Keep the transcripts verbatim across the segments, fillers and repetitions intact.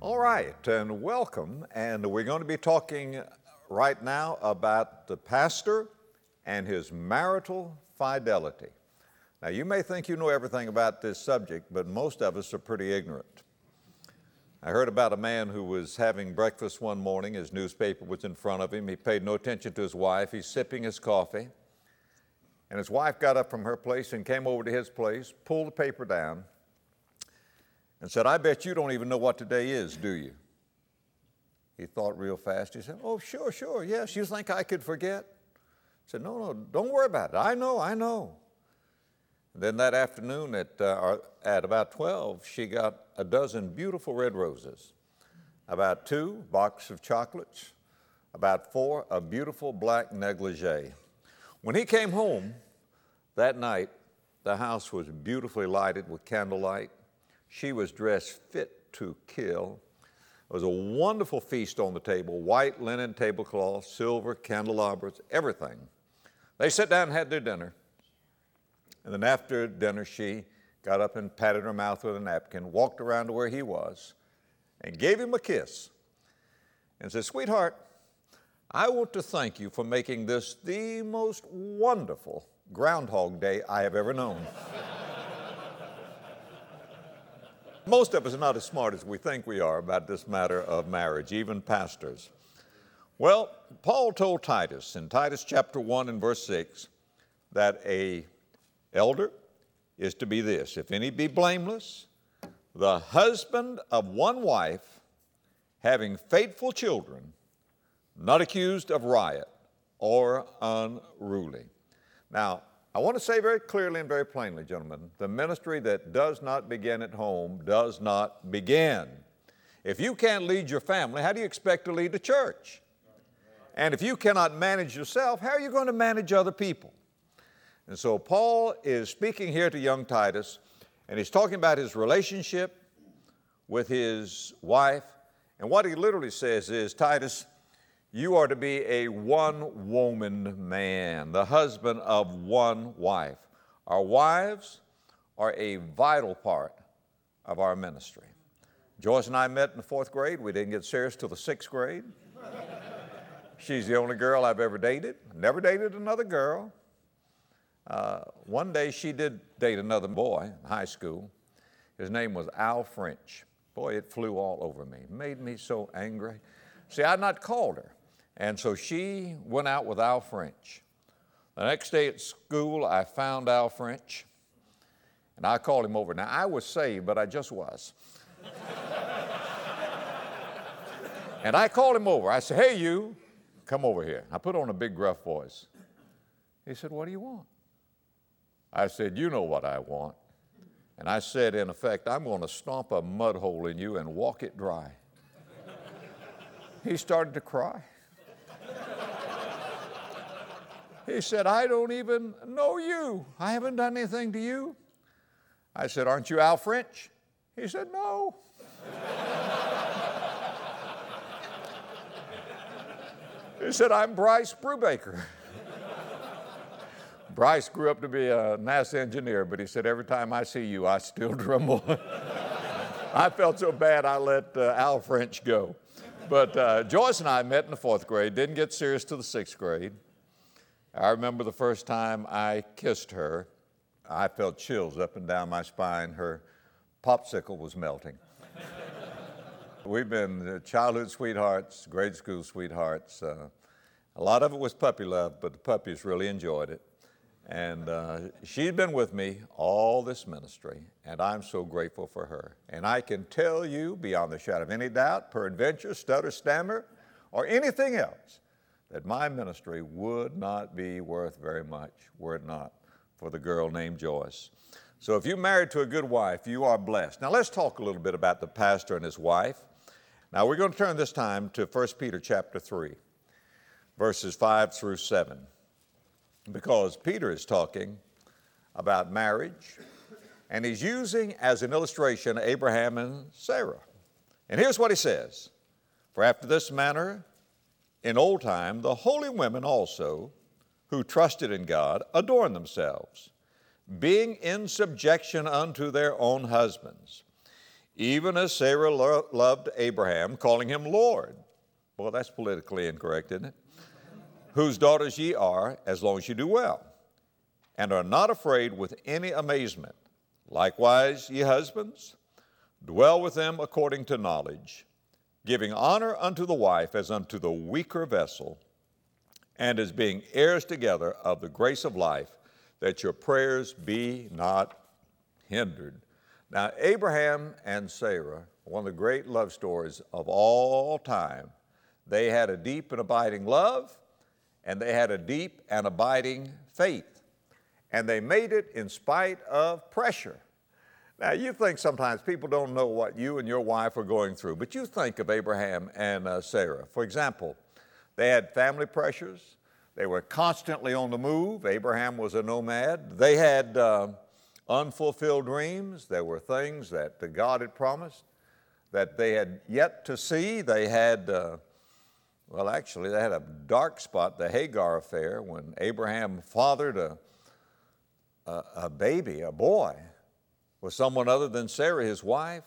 All right, and welcome. And we're going to be talking right now about the pastor and his marital fidelity. Now, you may think you know everything about this subject, but most of us are pretty ignorant. I heard about a man who was having breakfast one morning. His newspaper was in front of him. He paid no attention to his wife. He's sipping his coffee. And his wife got up from her place and came over to his place, pulled the paper down, and said, "I bet you don't even know what today is, do you?" He thought real fast. He said, "Oh, sure, sure, yes. You think I could forget?" He said, "No, no, don't worry about it. I know, I know." And then that afternoon at, uh, at about twelve, she got a dozen beautiful red roses, about two, box of chocolates, about four, a beautiful black negligee. When he came home that night, the house was beautifully lighted with candlelight. She was dressed fit to kill. It was a wonderful feast on the table, white linen tablecloth, silver candelabras, everything. They sat down and had their dinner. And then after dinner, she got up and patted her mouth with a napkin, walked around to where he was, and gave him a kiss and said, "Sweetheart, I want to thank you for making this the most wonderful Groundhog Day I have ever known." Most of us are not as smart as we think we are about this matter of marriage, even pastors. Well, Paul told Titus in Titus chapter one and verse six that a elder is to be this: if any be blameless, the husband of one wife, having faithful children, not accused of riot or unruly. Now, I want to say very clearly and very plainly, gentlemen, the ministry that does not begin at home does not begin. If you can't lead your family, how do you expect to lead the church? And if you cannot manage yourself, how are you going to manage other people? And so Paul is speaking here to young Titus, and he's talking about his relationship with his wife. And what he literally says is, Titus, you are to be a one-woman man, the husband of one wife. Our wives are a vital part of our ministry. Joyce and I met in the fourth grade. We didn't get serious till the sixth grade. She's the only girl I've ever dated. Never dated another girl. Uh, one day she did date another boy in high school. His name was Al French. Boy, it flew all over me. It made me so angry. See, I'd not called her. And so she went out with Al French. The next day at school, I found Al French, and I called him over. Now, I was saved, but I just was. And I called him over. I said, "Hey, you, come over here." I put on a big, gruff voice. He said, "What do you want?" I said, "You know what I want." And I said, in effect, "I'm going to stomp a mud hole in you and walk it dry." He started to cry. He said, "I don't even know you. I haven't done anything to you." I said, "Aren't you Al French?" He said, "No." He said, "I'm Bryce Brubaker." Bryce grew up to be a NASA engineer, but he said, "Every time I see you, I still tremble." I felt so bad I let uh, Al French go. But uh, Joyce and I met in the fourth grade, didn't get serious till the sixth grade. I remember the first time I kissed her, I felt chills up and down my spine. Her popsicle was melting. We've been childhood sweethearts, grade school sweethearts. Uh, a lot of it was puppy love, but the puppies really enjoyed it. And uh, she'd been with me all this ministry, and I'm so grateful for her. And I can tell you, beyond the shadow of any doubt, peradventure, stutter, stammer, or anything else, that my ministry would not be worth very much were it not for the girl named Joyce. So if you're married to a good wife, you are blessed. Now let's talk a little bit about the pastor and his wife. Now we're going to turn this time to First Peter chapter three, verses five through seven, because Peter is talking about marriage, and he's using as an illustration Abraham and Sarah. And here's what he says: "For after this manner, in old time, the holy women also, who trusted in God, adorned themselves, being in subjection unto their own husbands, even as Sarah lo- loved Abraham, calling him Lord. Well, that's politically incorrect, isn't it? Whose daughters ye are, as long as you do well, and are not afraid with any amazement. Likewise, ye husbands, dwell with them according to knowledge, giving honor unto the wife as unto the weaker vessel, and as being heirs together of the grace of life, that your prayers be not hindered. Now, Abraham and Sarah, one of the great love stories of all time, they had a deep and abiding love, and they had a deep and abiding faith. And they made it in spite of pressure. Now, you think sometimes people don't know what you and your wife are going through, but you think of Abraham and uh, Sarah. For example, they had family pressures. They were constantly on the move. Abraham was a nomad. They had uh, unfulfilled dreams. There were things that uh, God had promised that they had yet to see. They had, uh, well, actually, they had a dark spot, the Hagar affair, when Abraham fathered a, a, a baby, a boy, with someone other than Sarah, his wife.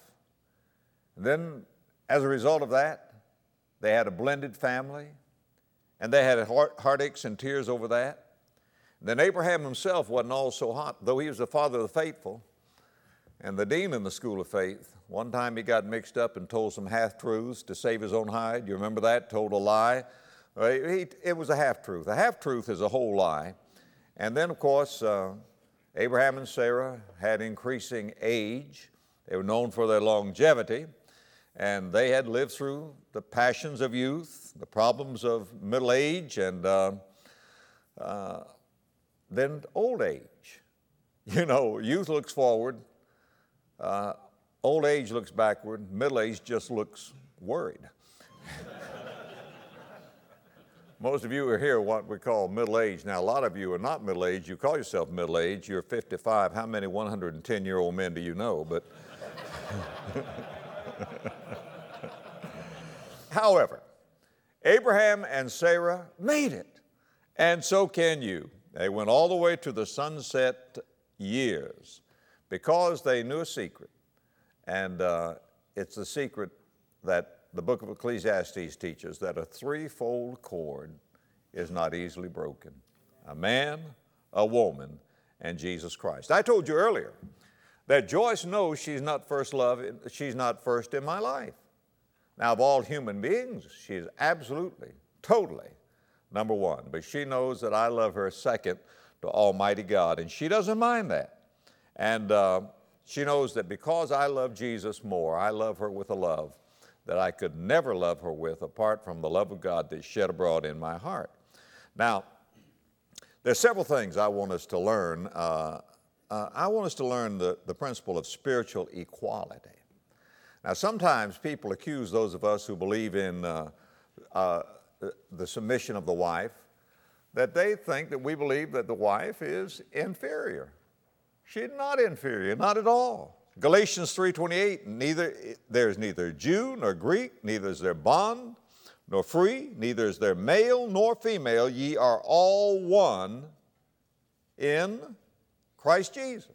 And then, as a result of that, they had a blended family, and they had heart, heartaches and tears over that. And then Abraham himself wasn't all so hot, though he was the father of the faithful and the dean in the school of faith. One time he got mixed up and told some half-truths to save his own hide. You remember that? Told a lie. Well, he, it was a half-truth. A half-truth is a whole lie. And then, of course, uh, Abraham and Sarah had increasing age. They were known for their longevity, and they had lived through the passions of youth, the problems of middle age, and uh, uh, then old age. You know, youth looks forward, uh, old age looks backward, middle age just looks worried. Most of you are here what we call middle age. Now, a lot of you are not middle age. You call yourself middle age. You're fifty-five. How many one hundred ten-year-old men do you know? But however, Abraham and Sarah made it, and so can you. They went all the way to the sunset years because they knew a secret, and uh, it's the secret that the book of Ecclesiastes teaches, that a threefold cord is not easily broken: a man, a woman, and Jesus Christ. I told you earlier that Joyce knows she's not first love, she's not first in my life. Now, of all human beings, she's absolutely, totally number one, but she knows that I love her second to Almighty God, and she doesn't mind that. And uh, she knows that because I love Jesus more, I love her with a love that I could never love her with apart from the love of God that's shed abroad in my heart. Now, there's several things I want us to learn. Uh, uh, I want us to learn the, the principle of spiritual equality. Now, sometimes people accuse those of us who believe in uh, uh, the submission of the wife, that they think that we believe that the wife is inferior. She's not inferior, not at all. Galatians three twenty-eight, neither, there is neither Jew nor Greek, neither is there bond nor free, neither is there male nor female, ye are all one in Christ Jesus.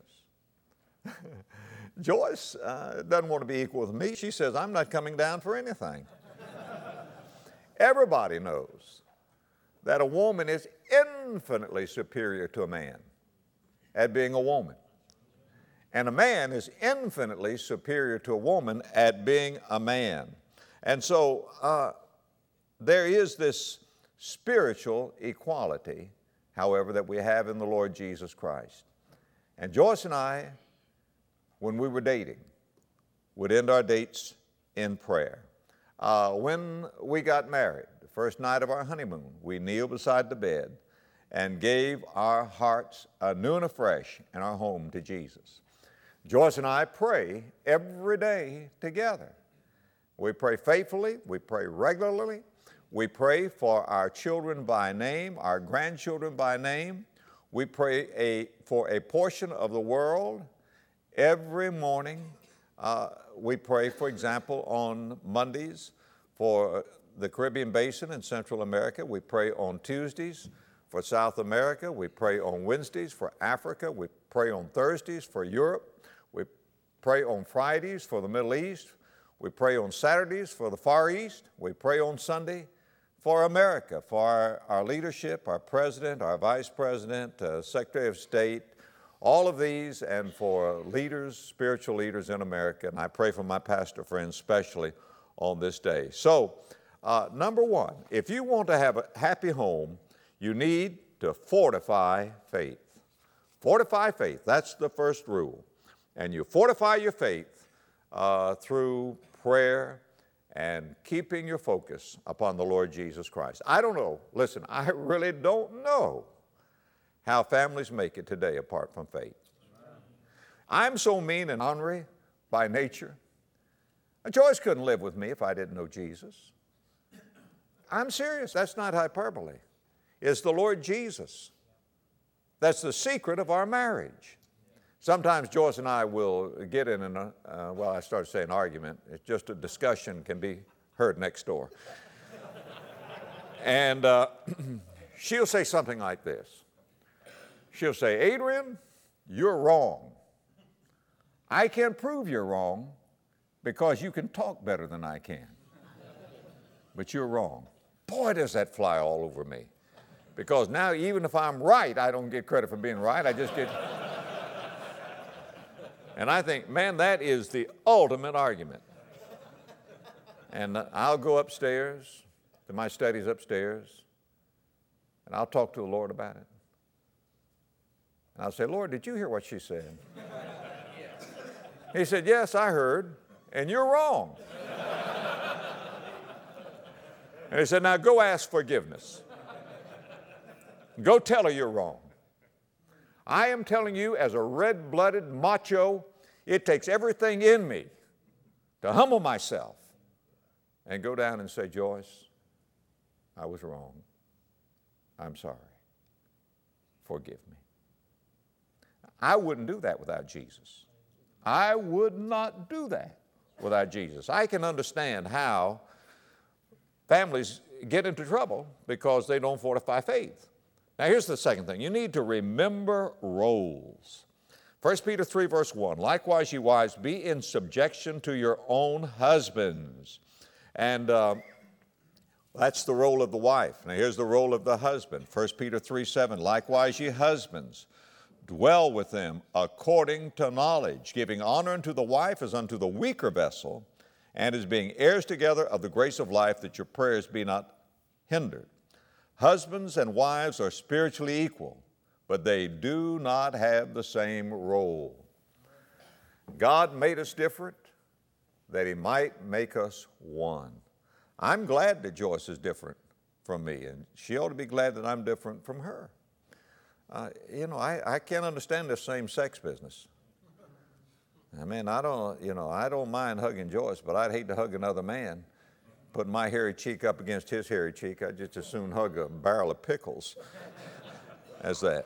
Joyce uh, doesn't want to be equal with me. She says, I'm not coming down for anything. Everybody knows that a woman is infinitely superior to a man at being a woman. And a man is infinitely superior to a woman at being a man. And so uh, there is this spiritual equality, however, that we have in the Lord Jesus Christ. And Joyce and I, when we were dating, would end our dates in prayer. Uh, when we got married, the first night of our honeymoon, we kneeled beside the bed and gave our hearts anew and afresh in our home to Jesus. Joyce and I pray every day together. We pray faithfully, we pray regularly, we pray for our children by name, our grandchildren by name. We pray a, for a portion of the world every morning. Uh, we pray, for example, on Mondays for the Caribbean Basin and Central America. We pray on Tuesdays for South America. We pray on Wednesdays for Africa. We pray on Thursdays for Europe. We pray on Fridays for the Middle East. We pray on Saturdays for the Far East. We pray on Sunday for America, for our, our leadership, our president, our vice president, uh, Secretary of State, all of these, and for leaders, spiritual leaders in America. And I pray for my pastor friends especially on this day. So, uh, number one, if you want to have a happy home, you need to fortify faith. Fortify faith, that's the first rule. And you fortify your faith uh, through prayer and keeping your focus upon the Lord Jesus Christ. I don't know, listen, I really don't know how families make it today apart from faith. I'm so mean and ornery by nature. Joyce couldn't live with me if I didn't know Jesus. I'm serious, that's not hyperbole. It's the Lord Jesus. That's the secret of our marriage. Sometimes Joyce and I will get in an, uh, well, I started saying argument. It's just a discussion can be heard next door. And uh, she'll say something like this. She'll say, Adrian, you're wrong. I can prove you're wrong because you can talk better than I can. But you're wrong. Boy, does that fly all over me. Because now even if I'm right, I don't get credit for being right. I just get... And I think, man, that is the ultimate argument. And I'll go upstairs to my studies upstairs, and I'll talk to the Lord about it. And I'll say, Lord, did you hear what she said? He said, yes, I heard, and you're wrong. And he said, now go ask forgiveness. Go tell her you're wrong. I am telling you, as a red-blooded macho, it takes everything in me to humble myself and go down and say, Joyce, I was wrong. I'm sorry. Forgive me. I wouldn't do that without Jesus. I would not do that without Jesus. I can understand how families get into trouble because they don't fortify faith. Now, here's the second thing. You need to remember roles. First Peter three, verse one, likewise, ye wives, be in subjection to your own husbands. And uh, that's the role of the wife. Now, here's the role of the husband. First Peter three, seven, likewise, ye husbands, dwell with them according to knowledge, giving honor unto the wife as unto the weaker vessel, and as being heirs together of the grace of life, that your prayers be not hindered. Husbands and wives are spiritually equal, but they do not have the same role. God made us different that He might make us one. I'm glad that Joyce is different from me, and she ought to be glad that I'm different from her. Uh, you know, I, I can't understand this same-sex business. I mean, I don't, you know, I don't mind hugging Joyce, but I'd hate to hug another man. Put my hairy cheek up against his hairy cheek, I'd just as soon hug a barrel of pickles as that.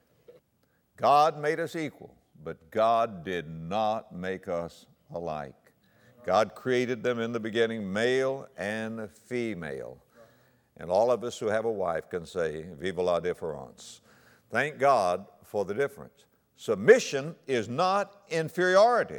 God made us equal, but God did not make us alike. God created them in the beginning, male and female. And all of us who have a wife can say, vive la différence. Thank God for the difference. Submission is not inferiority.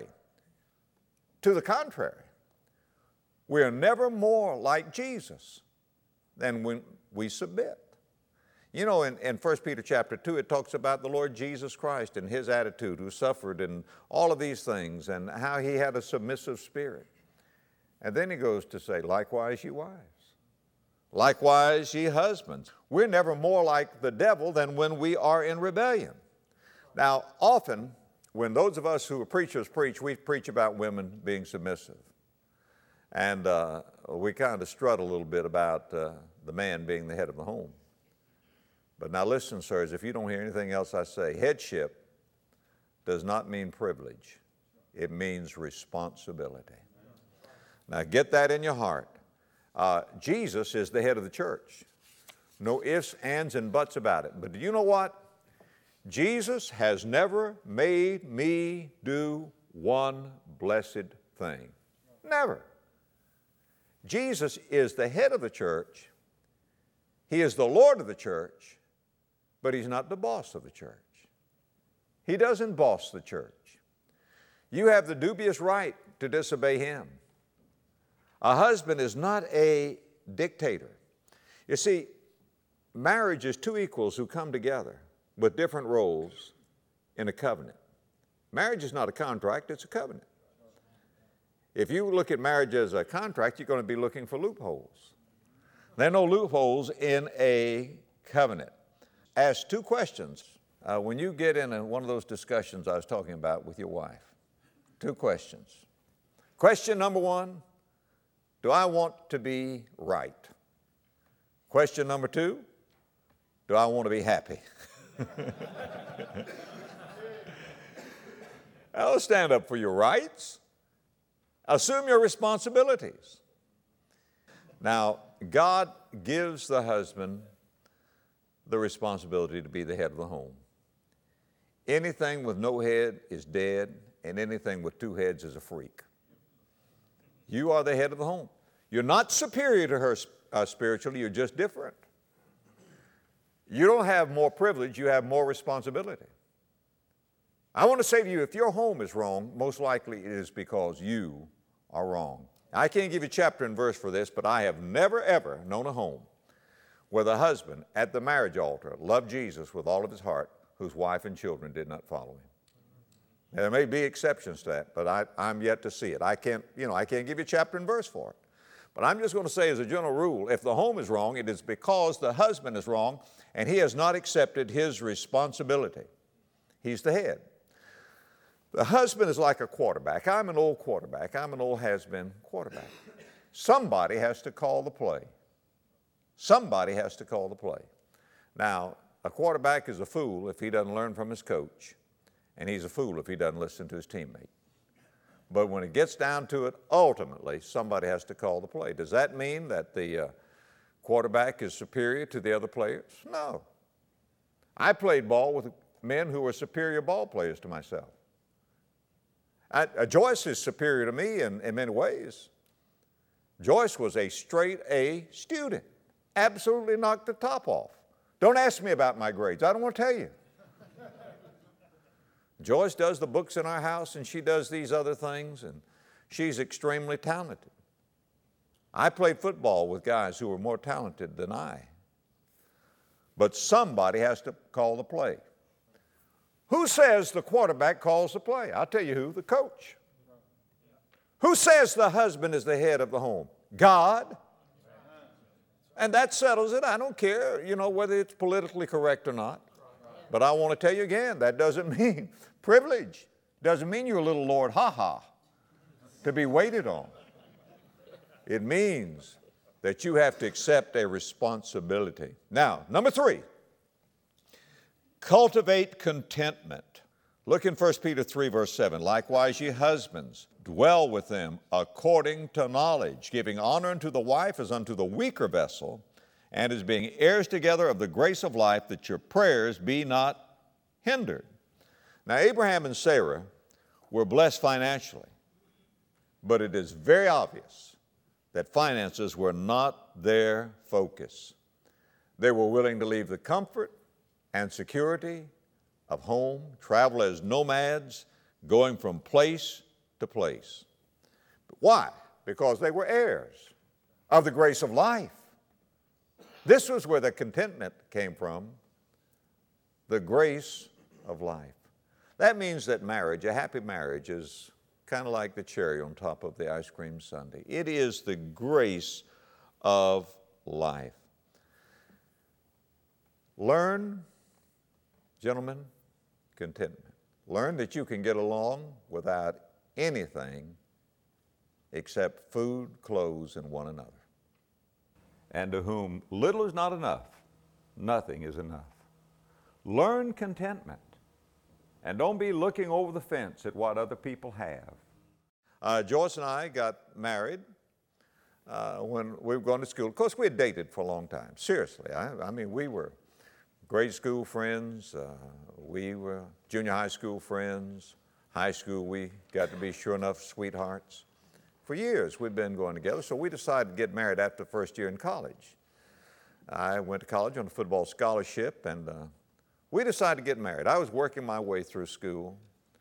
To the contrary. We are never more like Jesus than when we submit. You know, in, in First Peter chapter two, it talks about the Lord Jesus Christ and His attitude, who suffered and all of these things, and how He had a submissive spirit. And then He goes to say, likewise, ye wives. Likewise, ye husbands. We're never more like the devil than when we are in rebellion. Now, often, when those of us who are preachers preach, we preach about women being submissive. And uh, we kind of strut a little bit about uh, the man being the head of the home. But now listen, sirs, if you don't hear anything else I say, headship does not mean privilege. It means responsibility. Now get that in your heart. Uh, Jesus is the head of the church. No ifs, ands, and buts about it. But do you know what? Jesus has never made me do one blessed thing. Never. Jesus is the head of the church. He is the Lord of the church, but He's not the boss of the church. He doesn't boss the church. You have the dubious right to disobey him. A husband is not a dictator. You see, marriage is two equals who come together with different roles in a covenant. Marriage is not a contract, it's a covenant. If you look at marriage as a contract, you're going to be looking for loopholes. There are no loopholes in a covenant. Ask two questions uh, when you get in a, one of those discussions I was talking about with your wife. Two questions. Question number one, do I want to be right? Question number two, do I want to be happy? Now, stand up for your rights. Assume your responsibilities. Now, God gives the husband the responsibility to be the head of the home. Anything with no head is dead, and anything with two heads is a freak. You are the head of the home. You're not superior to her uh, spiritually, you're just different. You don't have more privilege, you have more responsibility. I want to say to you, if your home is wrong, most likely it is because you are wrong. I can't give you chapter and verse for this, but I have never, ever known a home where the husband at the marriage altar loved Jesus with all of his heart, whose wife and children did not follow him. There may be exceptions to that, but I, I'm yet to see it. I can't, you know, I can't give you chapter and verse for it. But I'm just going to say as a general rule, if the home is wrong, it is because the husband is wrong and he has not accepted his responsibility. He's the head. The husband is like a quarterback. I'm an old quarterback. I'm an old has-been quarterback. Somebody has to call the play. Somebody has to call the play. Now, a quarterback is a fool if he doesn't learn from his coach, and he's a fool if he doesn't listen to his teammate. But when it gets down to it, ultimately, somebody has to call the play. Does that mean that the uh, quarterback is superior to the other players? No. I played ball with men who were superior ball players to myself. I, uh, Joyce is superior to me in, in many ways. Joyce was a straight A student, absolutely knocked the top off. Don't ask me about my grades. I don't want to tell you. Joyce does the books in our house, and she does these other things, and she's extremely talented. I played football with guys who were more talented than I. But somebody has to call the play. Who says the quarterback calls the play? I'll tell you who, the coach. Who says the husband is the head of the home? God. And that settles it. I don't care, you know, whether it's politically correct or not. But I want to tell you again, that doesn't mean privilege. Doesn't mean you're a little Lord ha-ha to be waited on. It means that you have to accept a responsibility. Now, number three, cultivate contentment. Look in First Peter three, verse seven. Likewise, ye husbands, dwell with them according to knowledge, giving honor unto the wife as unto the weaker vessel, and as being heirs together of the grace of life, that your prayers be not hindered. Now, Abraham and Sarah were blessed financially, but it is very obvious that finances were not their focus. They were willing to leave the comfort and security of home, travel as nomads, going from place to place. Why? Because they were heirs of the grace of life. This was where the contentment came from, the grace of life. That means that marriage, a happy marriage, is kind of like the cherry on top of the ice cream sundae. It is the grace of life. Learn, gentlemen, contentment. Learn that you can get along without anything except food, clothes, and one another. And to whom little is not enough, nothing is enough. Learn contentment, and don't be looking over the fence at what other people have. Uh, Joyce and I got married uh, when we were going to school. Of course, we had dated for a long time, seriously. I, I mean, we were grade school friends. Uh, we were junior high school friends. High school, we got to be sure enough sweethearts. For years, we'd been going together, so we decided to get married after the first year in college. I went to college on a football scholarship, and uh, we decided to get married. I was working my way through school.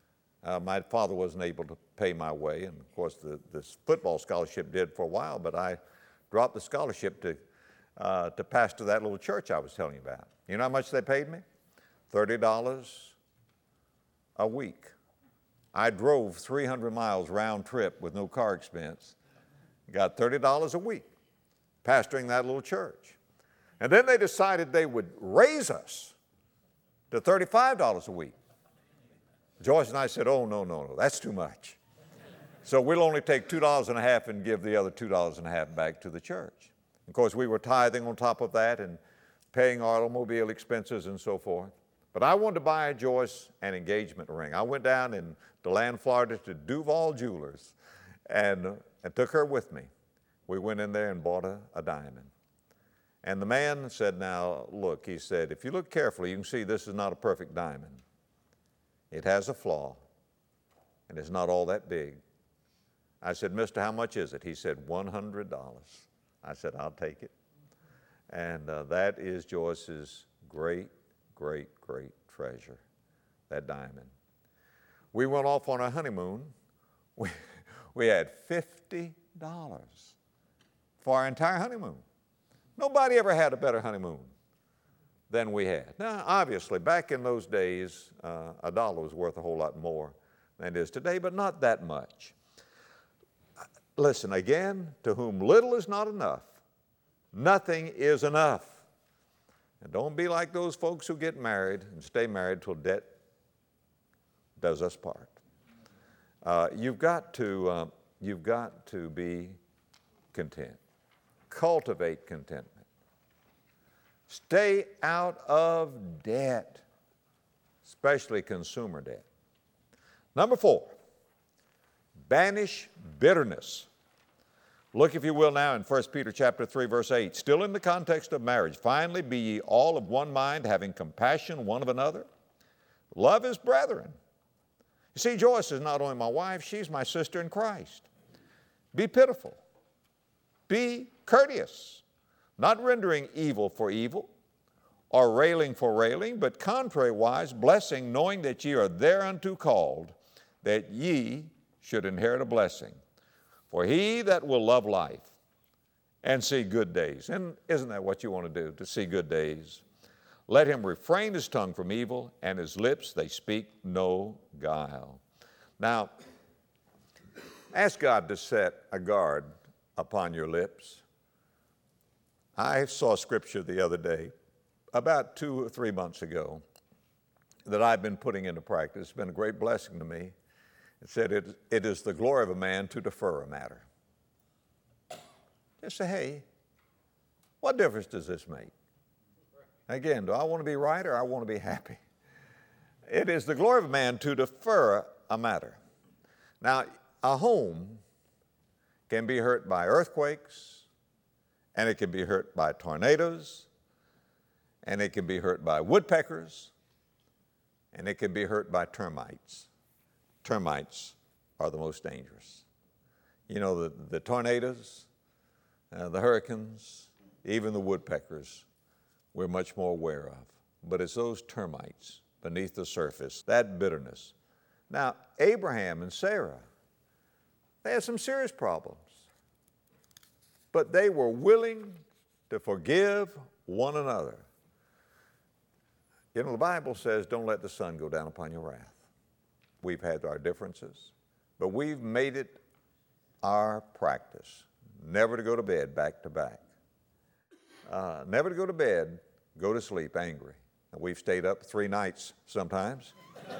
Uh, my father wasn't able to pay my way, and of course the, this football scholarship did for a while, but I dropped the scholarship to, uh, to pastor that little church I was telling you about. You know how much they paid me? thirty dollars a week. I drove three hundred miles round trip with no car expense, got thirty dollars a week pastoring that little church. And then they decided they would raise us to thirty-five dollars a week. Joyce and I said, oh, no, no, no, that's too much. So we'll only take two dollars and a half and give the other two dollars and a half back to the church. Of course, we were tithing on top of that and paying our automobile expenses and so forth. But I wanted to buy Joyce an engagement ring. I went down in DeLand, Florida to Duval Jewelers and, uh, and took her with me. We went in there and bought a, a diamond. And the man said, now, look, he said, if you look carefully, you can see this is not a perfect diamond. It has a flaw, and it's not all that big. I said, mister, how much is it? He said, one hundred dollars. I said, I'll take it. And uh, that is Joyce's great, great, great treasure, that diamond. We went off on our honeymoon. We, we had fifty dollars for our entire honeymoon. Nobody ever had a better honeymoon than we had. Now, obviously, back in those days, uh, a dollar was worth a whole lot more than it is today, but not that much. Listen, again, to whom little is not enough, nothing is enough. And don't be like those folks who get married and stay married till death does us part. Uh, you've got to, uh, you've got to be content. Cultivate contentment. Stay out of debt, especially consumer debt. Number four, banish bitterness. Look, if you will, now in First Peter chapter three, verse eight, still in the context of marriage. Finally, be ye all of one mind, having compassion one of another. Love as brethren. You see, Joyce is not only my wife, she's my sister in Christ. Be pitiful. Be courteous, not rendering evil for evil, or railing for railing, but contrariwise blessing, knowing that ye are thereunto called, that ye should inherit a blessing. For he that will love life and see good days, and isn't that what you want to do, to see good days? Let him refrain his tongue from evil, and his lips, they speak no guile. Now, ask God to set a guard upon your lips. I saw scripture the other day, about two or three months ago, that I've been putting into practice. It's been a great blessing to me. It said, it, it is the glory of a man to defer a matter. Just say, hey, what difference does this make? Again, do I want to be right or I want to be happy? It is the glory of a man to defer a matter. Now, a home can be hurt by earthquakes, and it can be hurt by tornadoes, and it can be hurt by woodpeckers, and it can be hurt by termites. Termites are the most dangerous. You know, the, the tornadoes, uh, the hurricanes, even the woodpeckers, we're much more aware of. But it's those termites beneath the surface, that bitterness. Now, Abraham and Sarah, they had some serious problems. But they were willing to forgive one another. You know, the Bible says, don't let the sun go down upon your wrath. We've had our differences, but we've made it our practice never to go to bed back to back. Uh, never to go to bed, go to sleep angry. And we've stayed up three nights sometimes.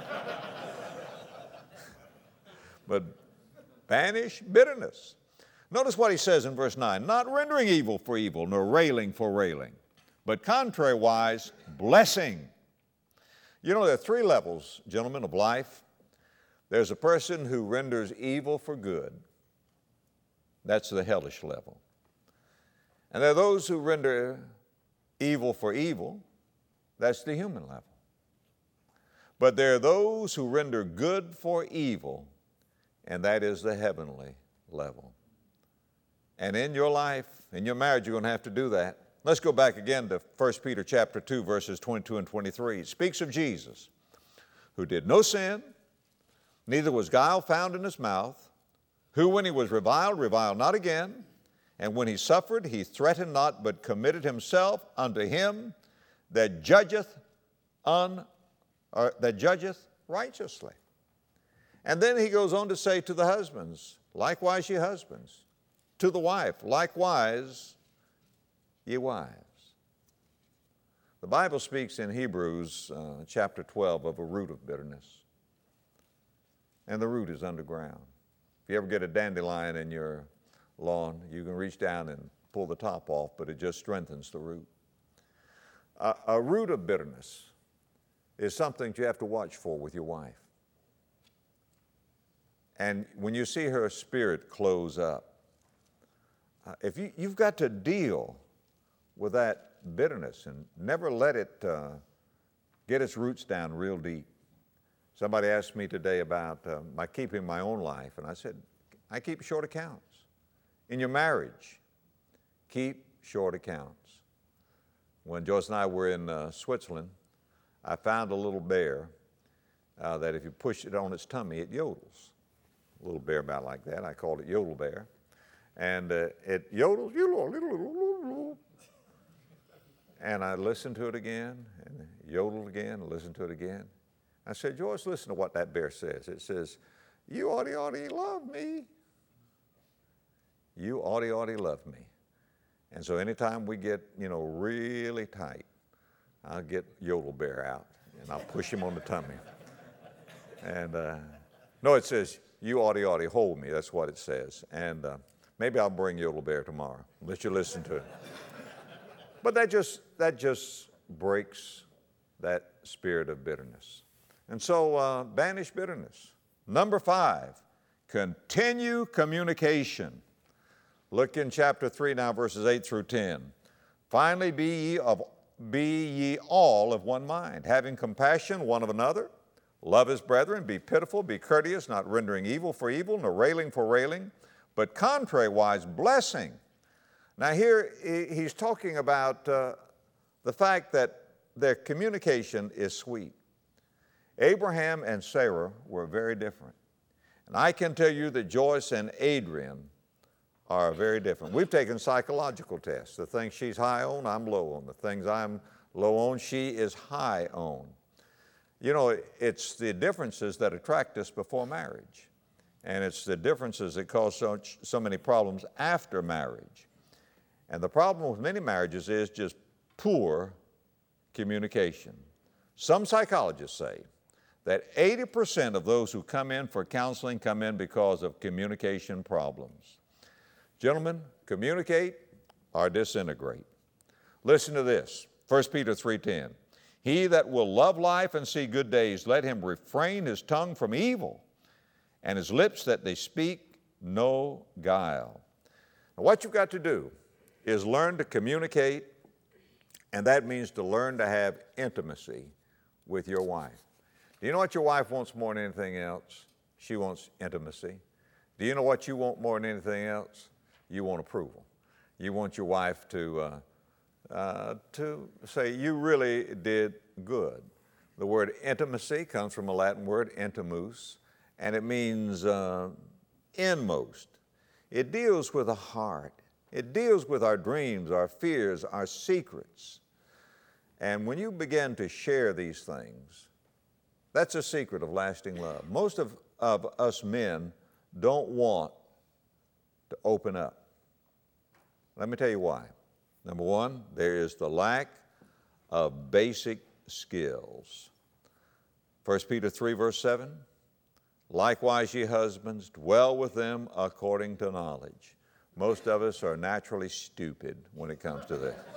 But banish bitterness. Notice what he says in verse nine, not rendering evil for evil, nor railing for railing, but contrariwise blessing. You know, there are three levels, gentlemen, of life. There's a person who renders evil for good. That's the hellish level. And there are those who render evil for evil. That's the human level. But there are those who render good for evil, and that is the heavenly level. And in your life, in your marriage, you're going to have to do that. Let's go back again to First Peter chapter two, verses twenty-two and twenty-three. It speaks of Jesus, who did no sin, neither was guile found in his mouth, who when he was reviled, reviled not again, and when he suffered, he threatened not, but committed himself unto him that judgeth un, or that judgeth righteously. And then he goes on to say to the husbands, likewise ye husbands, to the wife, likewise ye wives. The Bible speaks in Hebrews uh, chapter twelve of a root of bitterness. And the root is underground. If you ever get a dandelion in your lawn, you can reach down and pull the top off, but it just strengthens the root. A, a root of bitterness is something you have to watch for with your wife. And when you see her spirit close up, uh, if you, you've got to deal with that bitterness and never let it uh, get its roots down real deep. Somebody asked me today about uh, my keeping my own life, and I said, I keep short accounts. In your marriage, keep short accounts. When Joyce and I were in uh, Switzerland, I found a little bear uh, that if you push it on its tummy, it yodels. A little bear about like that. I called it Yodel Bear. And uh, it yodels, and I listened to it again, and yodeled again, and listened to it again. I said, Joyce, listen to what that bear says. It says, you oughty, oughty love me. You oughty, oughty love me. And so anytime we get, you know, really tight, I'll get Yodel Bear out, and I'll push him on the tummy. And, uh, no, it says, you oughty, oughty hold me. That's what it says. And uh, maybe I'll bring Yodel Bear tomorrow. Let you listen to it. But that just, that just breaks that spirit of bitterness. And so uh, banish bitterness. Number five, continue communication. Look in chapter three now, verses eight through ten. Finally, be ye, of, be ye all of one mind, having compassion one of another. Love his brethren, be pitiful, be courteous, not rendering evil for evil, nor railing for railing, but contrariwise blessing. Now here he's talking about uh, the fact that their communication is sweet. Abraham and Sarah were very different. And I can tell you that Joyce and Adrian are very different. We've taken psychological tests. The things she's high on, I'm low on. The things I'm low on, she is high on. You know, it's the differences that attract us before marriage. And it's the differences that cause so, so many problems after marriage. And the problem with many marriages is just poor communication. Some psychologists say that eighty percent of those who come in for counseling come in because of communication problems. Gentlemen, communicate or disintegrate. Listen to this, First Peter three ten. He that will love life and see good days, let him refrain his tongue from evil and his lips that they speak no guile. Now, what you've got to do is learn to communicate, and that means to learn to have intimacy with your wife. Do you know what your wife wants more than anything else? She wants intimacy. Do you know what you want more than anything else? You want approval. You want your wife to, uh, uh, to say, you really did good. The word intimacy comes from a Latin word, intimus, and it means uh, inmost. It deals with the heart. It deals with our dreams, our fears, our secrets. And when you begin to share these things, that's a secret of lasting love. Most of, of us men don't want to open up. Let me tell you why. Number one, there is the lack of basic skills. First Peter three, verse seven, likewise ye husbands, dwell with them according to knowledge. Most of us are naturally stupid when it comes to that.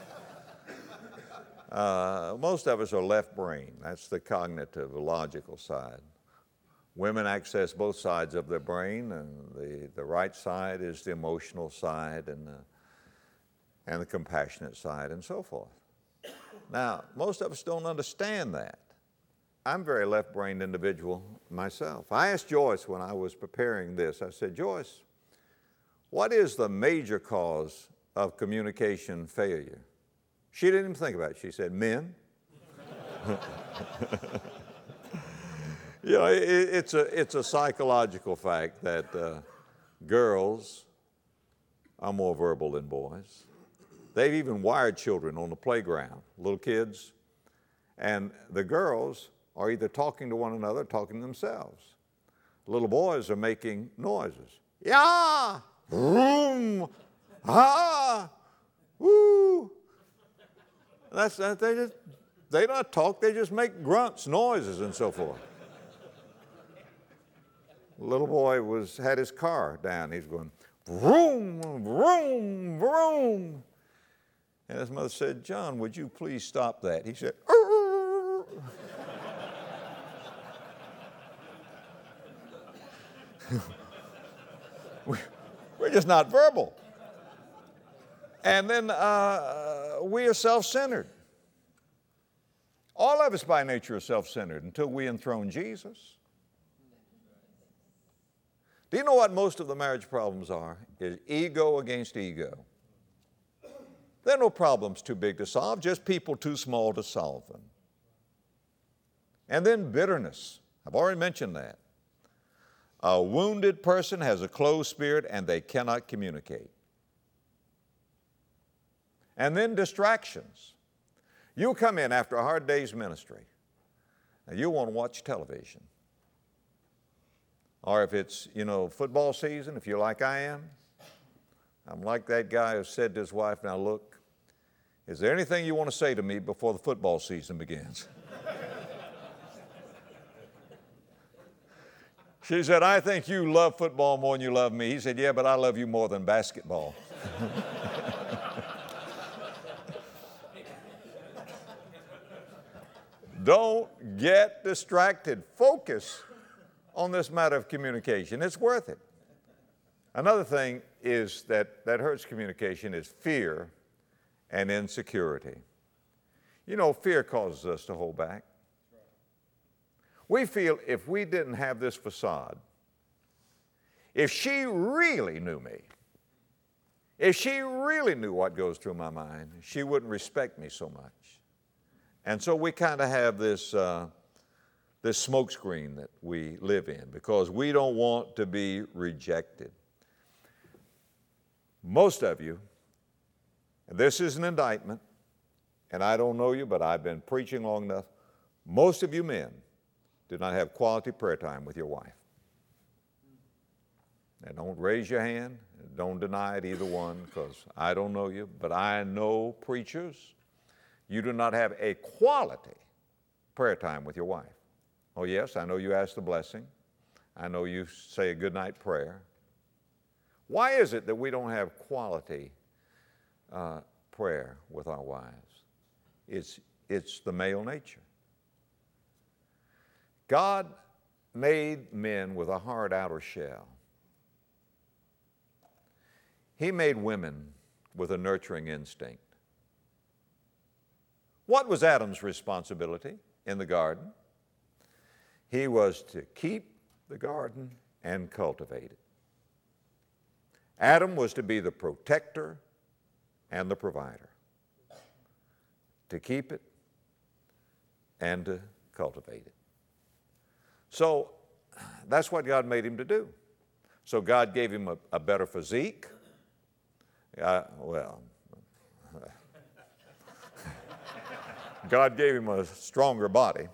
Uh, most of us are left brain. That's the cognitive, logical side. Women access both sides of their brain, and the, the right side is the emotional side and the, and the compassionate side and so forth. Now, most of us don't understand that. I'm a very left-brained individual myself. I asked Joyce when I was preparing this, I said, Joyce, what is the major cause of communication failure? She didn't even think about it. She said, men. You know, it, it's, a, it's a psychological fact that uh, girls are more verbal than boys. They've even wired children on the playground, little kids, and the girls are either talking to one another or talking to themselves. Little boys are making noises. Yeah, vroom, ah, woo. That's, that, they just, they don't talk, they just make grunts, noises, and so forth. The little boy was, had his car down. He's going, vroom, vroom, vroom. And his mother said, John, would you please stop that? He said, Arr! We're just not verbal. And then uh, we are self-centered. All of us by nature are self-centered until we enthrone Jesus. Do you know what most of the marriage problems are? Is ego against ego. There are no problems too big to solve, just people too small to solve them. And then bitterness. I've already mentioned that. A wounded person has a closed spirit and they cannot communicate. And then distractions. You come in after a hard day's ministry and you want to watch television. Or if it's, you know, football season, if you're like I am, I'm like that guy who said to his wife, now look, is there anything you want to say to me before the football season begins? She said, I think you love football more than you love me. He said, yeah, but I love you more than basketball. Don't get distracted. Focus on this matter of communication. It's worth it. Another thing is that, that hurts communication is fear and insecurity. You know, fear causes us to hold back. We feel if we didn't have this facade, if she really knew me, if she really knew what goes through my mind, she wouldn't respect me so much. And so we kind of have this, uh, this smokescreen that we live in because we don't want to be rejected. Most of you, and this is an indictment, and I don't know you, but I've been preaching long enough, most of you men do not have quality prayer time with your wife. And don't raise your hand, don't deny it, either one, because I don't know you, but I know preachers. You do not have a quality prayer time with your wife. Oh yes, I know you ask the blessing. I know you say a good night prayer. Why is it that we don't have quality uh, prayer with our wives? It's, it's the male nature. God made men with a hard outer shell. He made women with a nurturing instinct. What was Adam's responsibility in the garden? He was to keep the garden and cultivate it. Adam was to be the protector and the provider, to keep it and to cultivate it. So that's what God made him to do. So God gave him a, a better physique. Uh, well, God gave him a stronger body.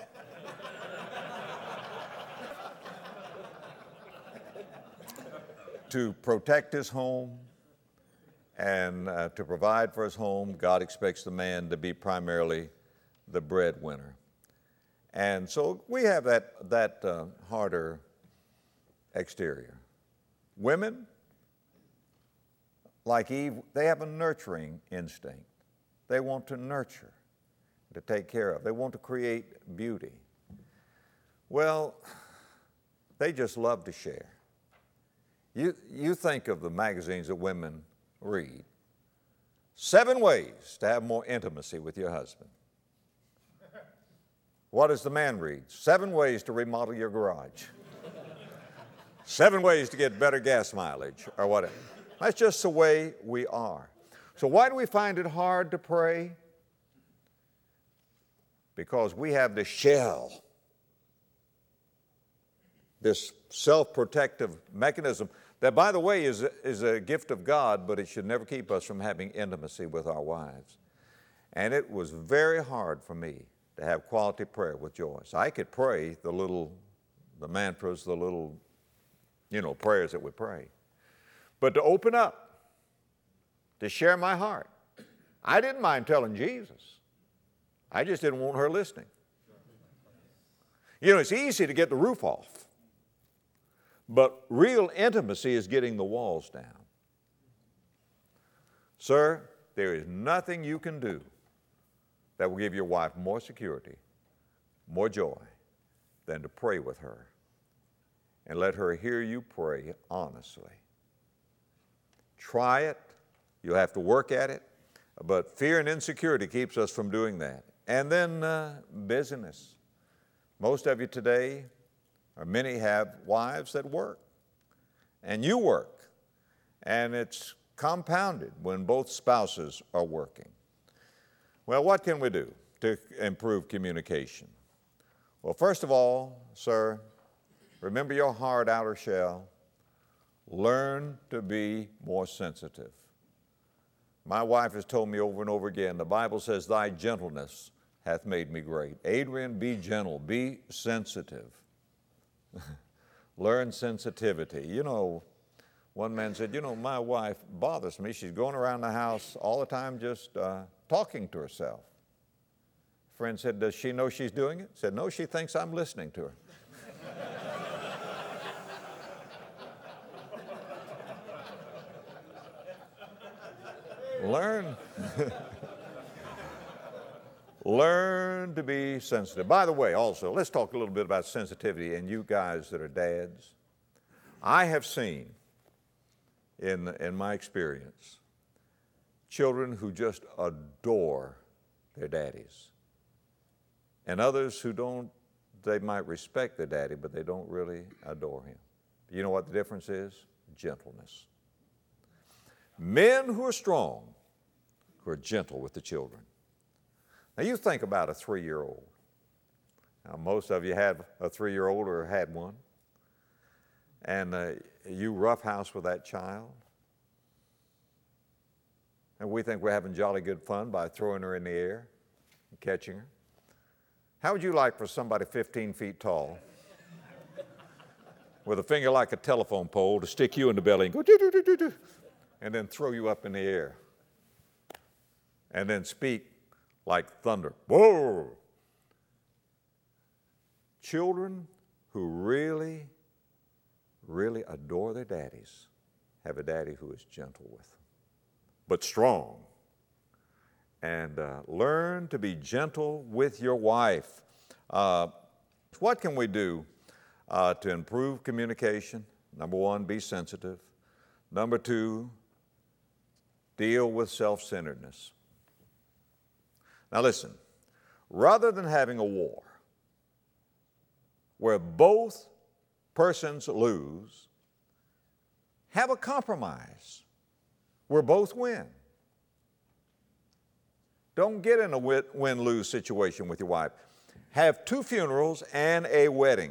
To protect his home and uh, to provide for his home, God expects the man to be primarily the breadwinner. And so we have that, that uh, harder exterior. Women, like Eve, they have a nurturing instinct. They want to nurture, to take care of. They want to create beauty. Well, they just love to share. You, you think of the magazines that women read. Seven ways to have more intimacy with your husband. What does the man read? Seven ways to remodel your garage. Seven ways to get better gas mileage or whatever. That's just the way we are. So why do we find it hard to pray? Because we have the shell. this self-protective mechanism that, by the way, is, is a gift of God, but it should never keep us from having intimacy with our wives. And it was very hard for me to have quality prayer with Joyce. I could pray the little, the mantras, the little, you know, prayers that we pray. But to open up, to share my heart, I didn't mind telling Jesus. I just didn't want her listening. You know, it's easy to get the roof off, but real intimacy is getting the walls down. Sir, there is nothing you can do that will give your wife more security, more joy, than to pray with her and let her hear you pray honestly. Try it. You'll have to work at it, but fear and insecurity keeps us from doing that. And then uh, busyness. Most of you today, or many, have wives that work, and you work, and it's compounded when both spouses are working. Well, what can we do to improve communication? Well, first of all, sir, remember your hard outer shell. Learn to be more sensitive. My wife has told me over and over again, the Bible says, thy gentleness hath made me great. Adrian, be gentle, be sensitive. Learn sensitivity. You know, one man said, you know, my wife bothers me. She's going around the house all the time just uh, talking to herself. A friend said, does she know she's doing it? Said, no, she thinks I'm listening to her. Learn. Learn to be sensitive. By the way, also, let's talk a little bit about sensitivity, and you guys that are dads. I have seen, in, in my experience, children who just adore their daddies, and others who don't, they might respect their daddy, but they don't really adore him. You know what the difference is? Gentleness. Men who are strong, who are gentle with the children. Now you think about a three-year-old. Now most of you have a three-year-old or had one. And uh, you roughhouse with that child. And we think we're having jolly good fun by throwing her in the air and catching her. How would you like for somebody fifteen feet tall with a finger like a telephone pole to stick you in the belly and go do-do-do-do-do, and then throw you up in the air and then speak like thunder? Whoa! Children who really, really adore their daddies have a daddy who is gentle with them, but strong. And uh, learn to be gentle with your wife. Uh, what can we do uh, to improve communication? Number one, be sensitive. Number two, deal with self-centeredness. Now listen, rather than having a war where both persons lose, have a compromise where both win. Don't get in a win-lose situation with your wife. Have two funerals and a wedding.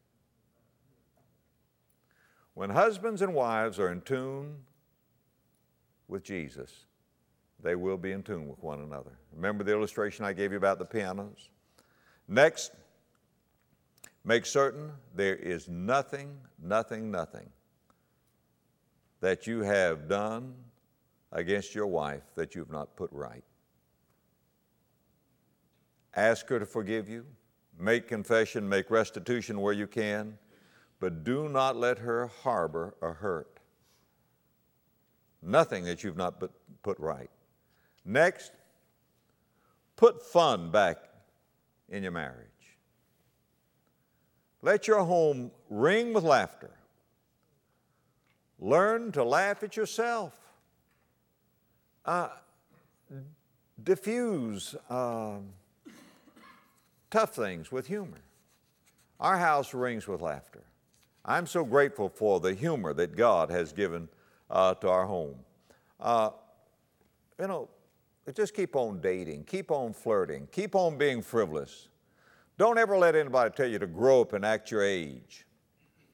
When husbands and wives are in tune with Jesus, they will be in tune with one another. Remember the illustration I gave you about the pianos? Next, make certain there is nothing, nothing, nothing that you have done against your wife that you've not put right. Ask her to forgive you. Make confession, make restitution where you can, but do not let her harbor a hurt. Nothing that you've not put right. Next, put fun back in your marriage. Let your home ring with laughter. Learn to laugh at yourself. Uh, diffuse uh, tough things with humor. Our house rings with laughter. I'm so grateful for the humor that God has given uh, to our home. Uh, you know, just keep on dating, keep on flirting, keep on being frivolous. Don't ever let anybody tell you to grow up and act your age.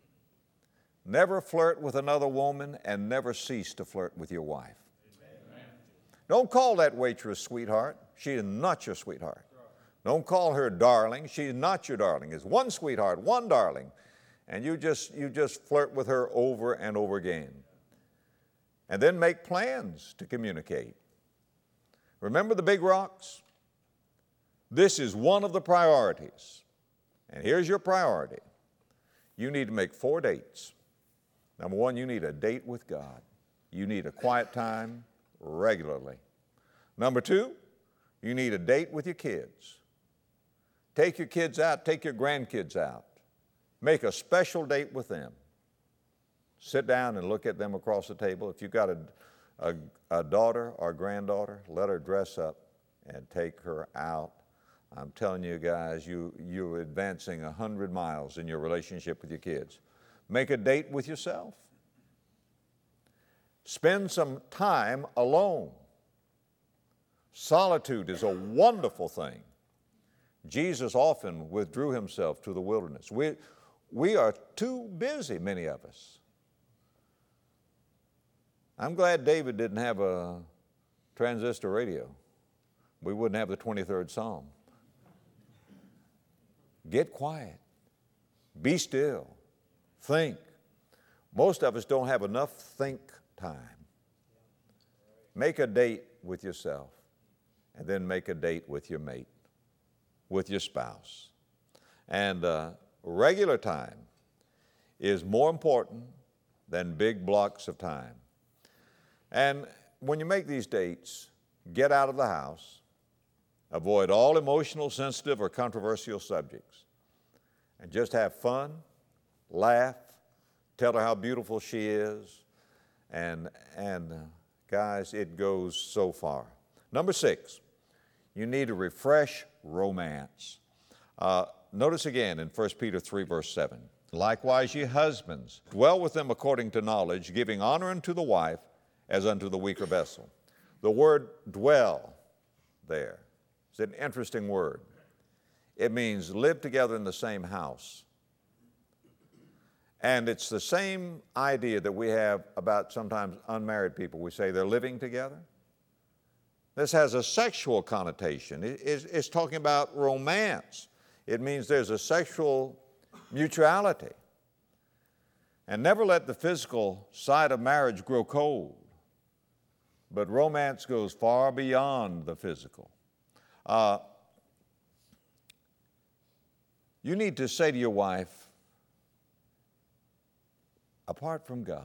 Never flirt with another woman and never cease to flirt with your wife. Amen. Don't call that waitress sweetheart. She is not your sweetheart. Don't call her darling. She's not your darling. It's one sweetheart, one darling. And you just, you just flirt with her over and over again. And then make plans to communicate. Remember the big rocks? This is one of the priorities. And here's your priority. You need to make four dates. Number one, you need a date with God. You need a quiet time regularly. Number two, you need a date with your kids. Take your kids out, take your grandkids out. Make a special date with them. Sit down and look at them across the table. If you've got a, a, a daughter or a granddaughter, let her dress up and take her out. I'm telling you guys, you, you're advancing a hundred miles in your relationship with your kids. Make a date with yourself. Spend some time alone. Solitude is a wonderful thing. Jesus often withdrew himself to the wilderness. We, we are too busy, many of us. I'm glad David didn't have a transistor radio. We wouldn't have the twenty-third Psalm. Get quiet. Be still. Think. Most of us don't have enough think time. Make a date with yourself, and then make a date with your mate, with your spouse. And uh, regular time is more important than big blocks of time. And when you make these dates, get out of the house, avoid all emotional, sensitive, or controversial subjects, and just have fun, laugh, tell her how beautiful she is, and, and uh, guys, it goes so far. Number six, you need to refresh romance. Uh, notice again in First Peter three, verse seven, likewise ye husbands, dwell with them according to knowledge, giving honor unto the wife as unto the weaker vessel. The word dwell there is an interesting word. It means live together in the same house. And it's the same idea that we have about sometimes unmarried people. We say they're living together. This has a sexual connotation. It's, it's talking about romance. It means there's a sexual mutuality. And never let the physical side of marriage grow cold. But romance goes far beyond the physical. Uh, you need to say to your wife, apart from God,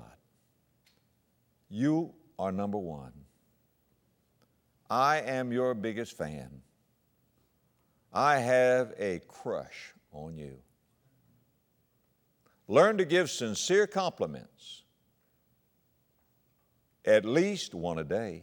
you are number one. I am your biggest fan. I have a crush on you. Learn to give sincere compliments, at least one a day.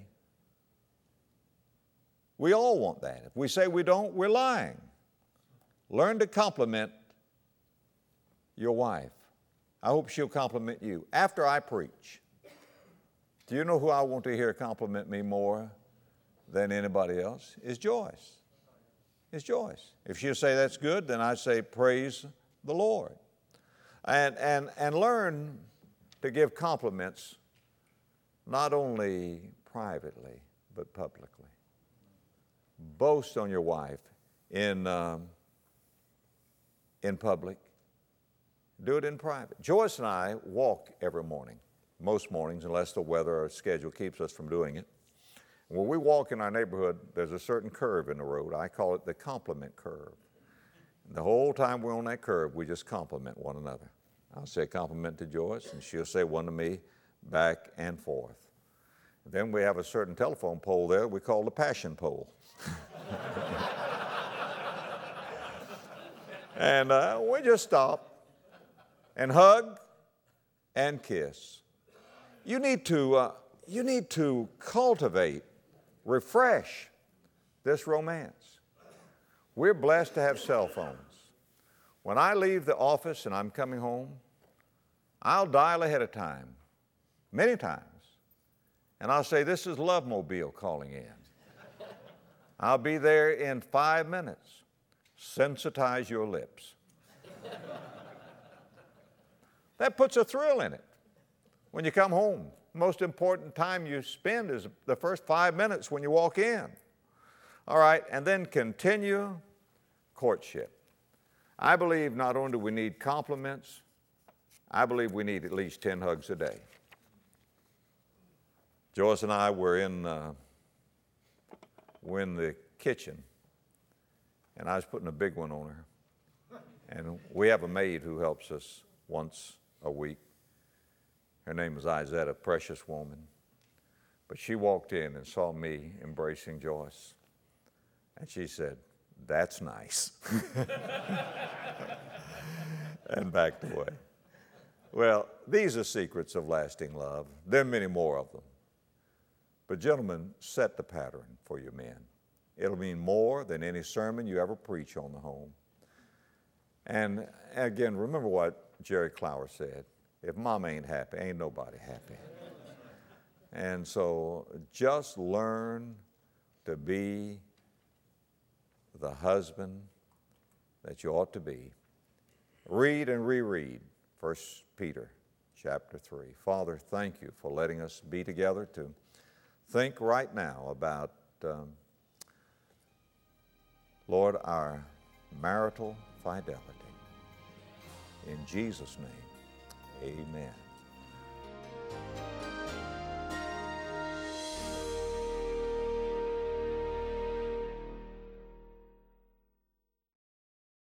We all want that. If we say we don't, we're lying. Learn to compliment your wife. I hope she'll compliment you. After I preach, do you know who I want to hear compliment me more than anybody else? Is Joyce. It's Joyce. If she'll say that's good, then I say praise the Lord. And, and, and learn to give compliments not only privately, but publicly. Boast on your wife in, um, in public. Do it in private. Joyce and I walk every morning, most mornings, unless the weather or schedule keeps us from doing it. When we walk in our neighborhood, there's a certain curve in the road. I call it the compliment curve. And the whole time we're on that curve, we just compliment one another. I'll say a compliment to Joyce, and she'll say one to me, back and forth. Then we have a certain telephone pole there we call the passion pole. And uh, we just stop and hug and kiss. You need to, uh, you need to cultivate, refresh this romance. We're blessed to have cell phones. When I leave the office and I'm coming home, I'll dial ahead of time, many times, and I'll say, this is Love Mobile calling in. I'll be there in five minutes. Sensitize your lips. That puts a thrill in it. When you come home, most important time you spend is the first five minutes when you walk in. All right, and then continue courtship. I believe not only do we need compliments, I believe we need at least ten hugs a day. Joyce and I were in, uh, were in the kitchen, and I was putting a big one on her. And we have a maid who helps us once a week. Her name is Izetta, a precious woman. But she walked in and saw me embracing Joyce. And she said, "That's nice." And backed away. Well, these are secrets of lasting love. There are many more of them. But gentlemen, set the pattern for your men. It'll mean more than any sermon you ever preach on the home. And again, remember what Jerry Clower said. If mom ain't happy, ain't nobody happy. And so just learn to be the husband that you ought to be. Read and reread First Peter chapter three. Father, thank you for letting us be together to think right now about, um, Lord, our marital fidelity. In Jesus' name, amen.